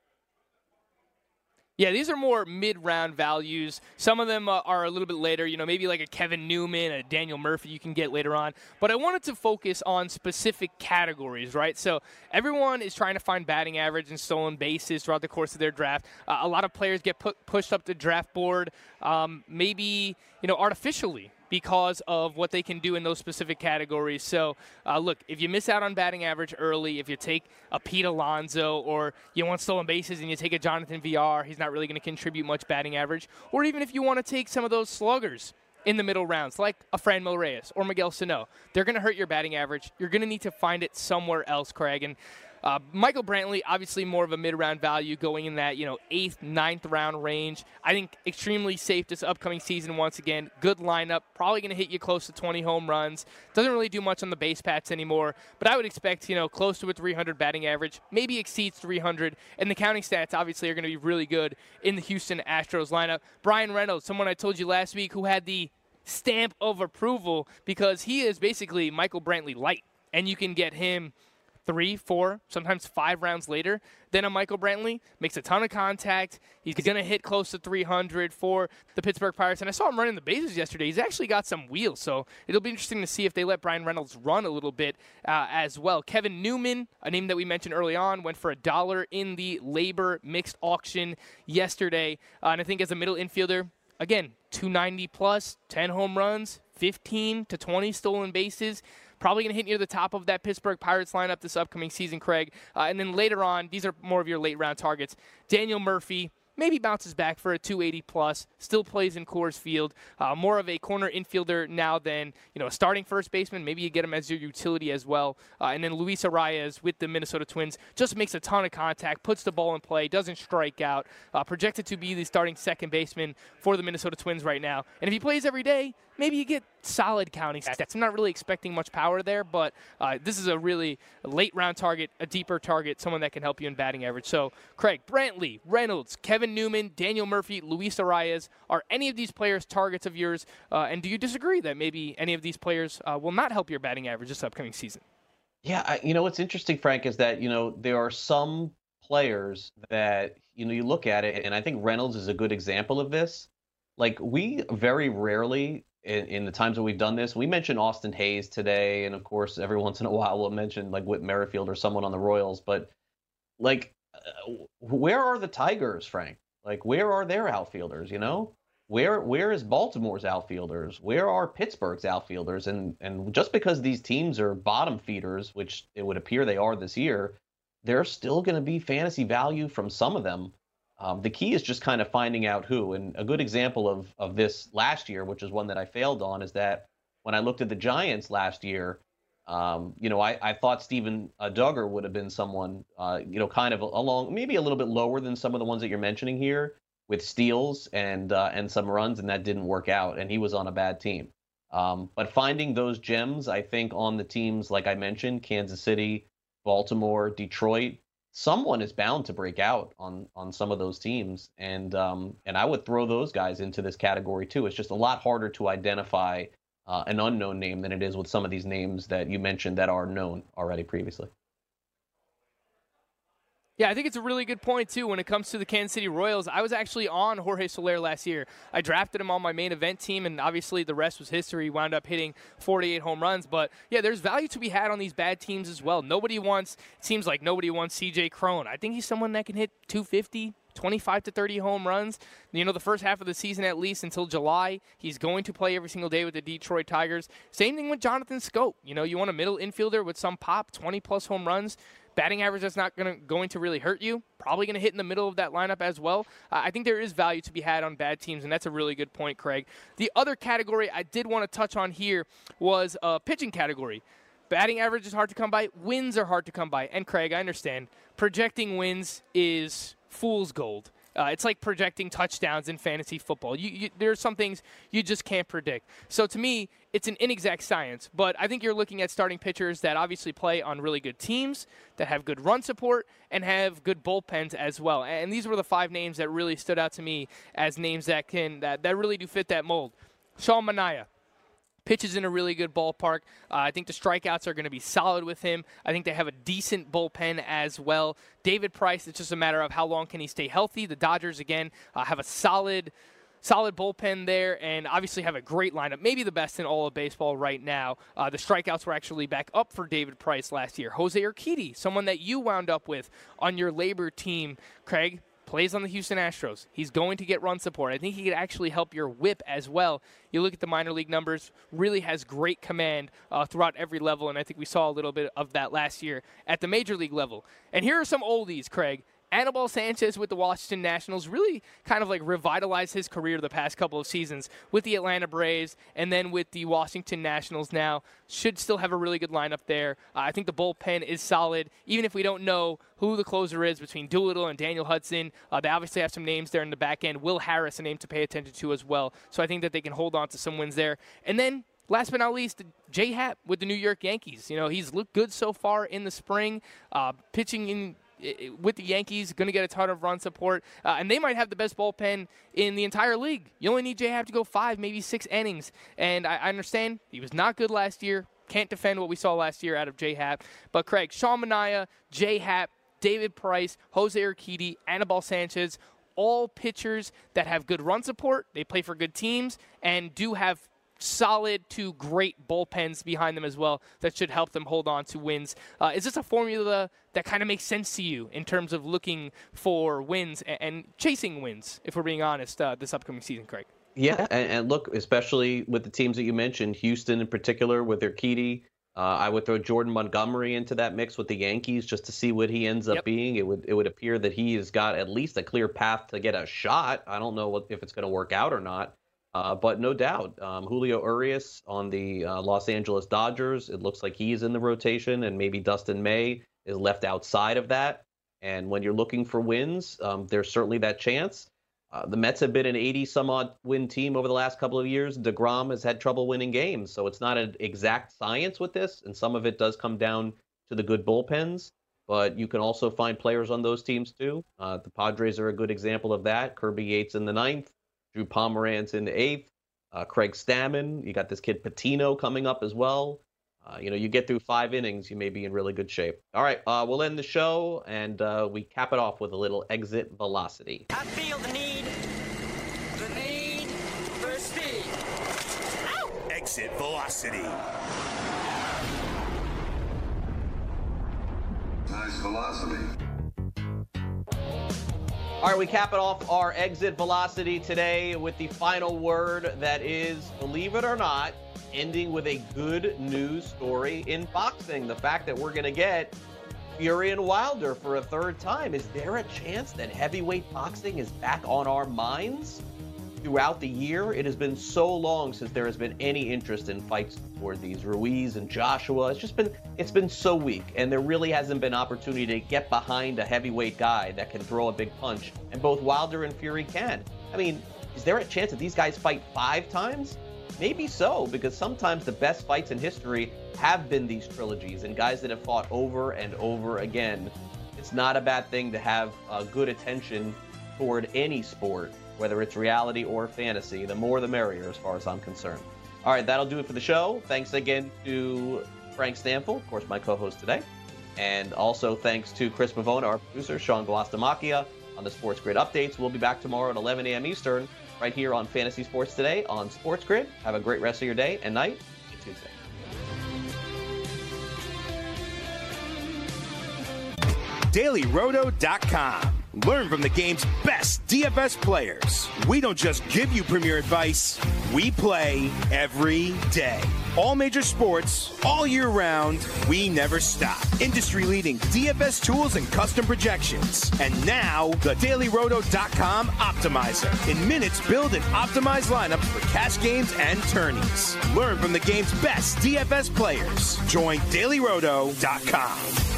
Yeah, these are more mid-round values. Some of them uh, are a little bit later, you know, maybe like a Kevin Newman, a Daniel Murphy you can get later on. But I wanted to focus on specific categories, right? So everyone is trying to find batting average and stolen bases throughout the course of their draft. Uh, a lot of players get put, pushed up the draft board, um, maybe, you know, artificially, because of what they can do in those specific categories. So, uh, look, if you miss out on batting average early, if you take a Pete Alonso, or you want stolen bases and you take a Jonathan V R, he's not really going to contribute much batting average. Or even if you want to take some of those sluggers in the middle rounds, like a Franmil Reyes or Miguel Sano, they're going to hurt your batting average. You're going to need to find it somewhere else, Craig. And Uh, Michael Brantley, obviously more of a mid-round value, going in that, you know, eighth, ninth round range. I think extremely safe this upcoming season once again. Good lineup, probably going to hit you close to twenty home runs. Doesn't really do much on the base paths anymore, but I would expect, you know, close to a three hundred batting average, maybe exceeds three hundred. And the counting stats obviously are going to be really good in the Houston Astros lineup. Brian Reynolds, someone I told you last week who had the stamp of approval because he is basically Michael Brantley light. and you can get him three, four, sometimes five rounds later than a Michael Brantley, makes a ton of contact. He's going to hit close to three hundred for the Pittsburgh Pirates. And I saw him running the bases yesterday. He's actually got some wheels, so it'll be interesting to see if they let Bryan Reynolds run a little bit uh, as well. Kevin Newman, a name that we mentioned early on, went for a dollar in the Labor mixed auction yesterday. Uh, and I think as a middle infielder, again, two ninety plus, ten home runs, fifteen to twenty stolen bases. Probably going to hit near the top of that Pittsburgh Pirates lineup this upcoming season, Craig. Uh, and then later on, these are more of your late-round targets. Daniel Murphy maybe bounces back for a two eighty plus, still plays in Coors Field. Uh, more of a corner infielder now than, you know, a starting first baseman. Maybe you get him as your utility as well. Uh, and then Luis Arias with the Minnesota Twins just makes a ton of contact, puts the ball in play, doesn't strike out. Uh, projected to be the starting second baseman for the Minnesota Twins right now. And if he plays every day, maybe you get solid counting stats. I'm not really expecting much power there, but uh, this is a really late-round target, a deeper target, someone that can help you in batting average. So, Craig, Brantley, Reynolds, Kevin Newman, Daniel Murphy, Luis Arias, are any of these players targets of yours? Uh, and do you disagree that maybe any of these players uh, will not help your batting average this upcoming season? Yeah, I, you know, what's interesting, Frank, is that, you know, there are some players that, you know, you look at it, and I think Reynolds is a good example of this. Like, we very rarely, in, in the times that we've done this, we mentioned Austin Hayes today, and of course, every once in a while we'll mention like Whit Merrifield or someone on the Royals. But like, uh, where are the Tigers, Frank? Like, where are their outfielders? You know, where where is Baltimore's outfielders? Where are Pittsburgh's outfielders? And and just because these teams are bottom feeders, which it would appear they are this year, there's still going to be fantasy value from some of them. Um, the key is just kind of finding out who. And a good example of, of this last year, which is one that I failed on, is that when I looked at the Giants last year, um, you know, I, I thought Steven uh, Duggar would have been someone, uh, you know, kind of along, maybe a little bit lower than some of the ones that you're mentioning here, with steals and uh, and some runs, and that didn't work out, and he was on a bad team. Um, but finding those gems, I think, on the teams, like I mentioned, Kansas City, Baltimore, Detroit, someone is bound to break out on on some of those teams, and um, and I would throw those guys into this category too. It's just a lot harder to identify uh, an unknown name than it is with some of these names that you mentioned that are known already previously. Yeah, I think it's a really good point, too, when it comes to the Kansas City Royals. I was actually on Jorge Soler last year. I drafted him on my main event team, and obviously the rest was history. He wound up hitting forty-eight home runs. But, yeah, there's value to be had on these bad teams as well. Nobody wants – it seems like nobody wants C J Cron. I think he's someone that can hit two fifty, twenty-five to thirty home runs. You know, the first half of the season at least until July, he's going to play every single day with the Detroit Tigers. Same thing with Jonathan Scope. You know, you want a middle infielder with some pop, twenty-plus home runs. Batting average that's not gonna, going to really hurt you. Probably going to hit in the middle of that lineup as well. Uh, I think there is value to be had on bad teams, and that's a really good point, Craig. The other category I did want to touch on here was a pitching category. Batting average is hard to come by. Wins are hard to come by. And, Craig, I understand. Projecting wins is fool's gold. Uh, it's like projecting touchdowns in fantasy football. You, you, there are some things you just can't predict. So to me, it's an inexact science. But I think you're looking at starting pitchers that obviously play on really good teams, that have good run support, and have good bullpens as well. And these were the five names that really stood out to me as names that can that, that really do fit that mold. Sean Manaea. Pitches in a really good ballpark. Uh, I think the strikeouts are going to be solid with him. I think they have a decent bullpen as well. David Price, it's just a matter of how long can he stay healthy. The Dodgers, again, uh, have a solid solid bullpen there and obviously have a great lineup, maybe the best in all of baseball right now. Uh, the strikeouts were actually back up for David Price last year. Jose Urquidy, someone that you wound up with on your Labor team, Craig, plays on the Houston Astros. He's going to get run support. I think he could actually help your whip as well. You look at the minor league numbers, really has great command uh, throughout every level, and I think we saw a little bit of that last year at the major league level. And here are some oldies, Craig. Anibal Sanchez with the Washington Nationals really kind of like revitalized his career the past couple of seasons with the Atlanta Braves and then with the Washington Nationals now. Should still have a really good lineup there. Uh, I think the bullpen is solid. Even if we don't know who the closer is between Doolittle and Daniel Hudson, uh, they obviously have some names there in the back end. Will Harris, a name to pay attention to as well. So I think that they can hold on to some wins there. And then last but not least, J Happ with the New York Yankees. You know, he's looked good so far in the spring, uh, pitching in with the Yankees, going to get a ton of run support, uh, and they might have the best bullpen in the entire league. You only need J Happ to go five, maybe six innings, and I, I understand he was not good last year, can't defend what we saw last year out of J-Happ. But, Craig, Sean Manaea, J-Happ, David Price, Jose Urquidy, Anibal Sanchez, all pitchers that have good run support. They play for good teams and do have solid to great bullpens behind them as well that should help them hold on to wins. Uh, is this a formula that kind of makes sense to you in terms of looking for wins and, and chasing wins, if we're being honest, uh, this upcoming season, Craig? Yeah, and, and look, especially with the teams that you mentioned, Houston in particular with Urquidy, uh, I would throw Jordan Montgomery into that mix with the Yankees just to see what he ends up yep. being. It would it would appear that he has got at least a clear path to get a shot. I don't know what, if it's going to work out or not. Uh, but no doubt, um, Julio Urias on the uh, Los Angeles Dodgers, it looks like he's in the rotation, and maybe Dustin May is left outside of that. And when you're looking for wins, um, there's certainly that chance. Uh, the Mets have been an eighty-some-odd win team over the last couple of years. DeGrom has had trouble winning games, so it's not an exact science with this, and some of it does come down to the good bullpens. But you can also find players on those teams, too. Uh, the Padres are a good example of that. Kirby Yates in the ninth. Drew Pomeranz in the eighth, uh, Craig Stammen. You got this kid Patino coming up as well. Uh, you know, you get through five innings, you may be in really good shape. All right, uh, we'll end the show, and uh, we cap it off with a little exit velocity. I feel the need, the need for speed. Ow! Exit velocity. Nice velocity. All right, we cap it off our exit velocity today with the final word that is, believe it or not, ending with a good news story in boxing. The fact that we're going to get Fury and Wilder for a third time. Is there a chance that heavyweight boxing is back on our minds throughout the year? It has been so long since there has been any interest in fights for these Ruiz and Joshua. It's just been, it's been so weak, and there really hasn't been opportunity to get behind a heavyweight guy that can throw a big punch, and both Wilder and Fury can. I mean, is there a chance that these guys fight five times? Maybe so, because sometimes the best fights in history have been these trilogies and guys that have fought over and over again. It's not a bad thing to have uh, good attention toward any sport, whether it's reality or fantasy. The more the merrier, as far as I'm concerned. All right, that'll do it for the show. Thanks again to Frank Stanfield, of course, my co-host today. And also thanks to Chris Pavona, our producer, Sean Guastamacchia on the Sports Grid updates. We'll be back tomorrow at eleven a.m. Eastern, right here on Fantasy Sports Today on Sports Grid. Have a great rest of your day and night. See you Tuesday. Daily Roto dot com. Learn from the game's best D F S players. We don't just give you premier advice, we play every day. All major sports, all year round, we never stop. Industry-leading D F S tools and custom projections. And now, the Daily Roto dot com Optimizer. In minutes, build and optimize lineups for cash games and tourneys. Learn from the game's best D F S players. Join Daily Roto dot com.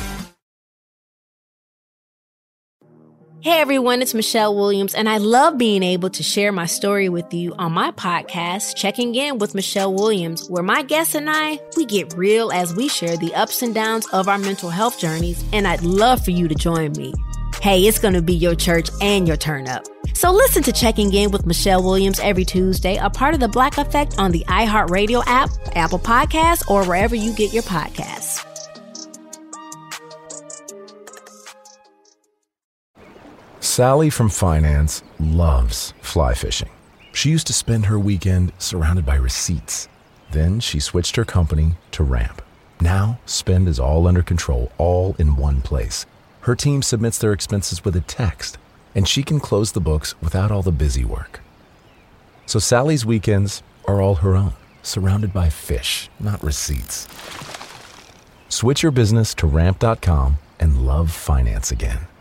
Hey everyone, it's Michelle Williams, and I love being able to share my story with you on my podcast, Checking In with Michelle Williams, where my guests and I, we get real as we share the ups and downs of our mental health journeys, and I'd love for you to join me. Hey, it's going to be your church and your turn up. So listen to Checking In with Michelle Williams every Tuesday, a part of the Black Effect on the iHeartRadio app, Apple Podcasts, or wherever you get your podcasts. Sally from finance loves fly fishing. She used to spend her weekend surrounded by receipts. Then she switched her company to Ramp. Now, spend is all under control, all in one place. Her team submits their expenses with a text, and she can close the books without all the busy work. So Sally's weekends are all her own, surrounded by fish, not receipts. Switch your business to ramp dot com and love finance again.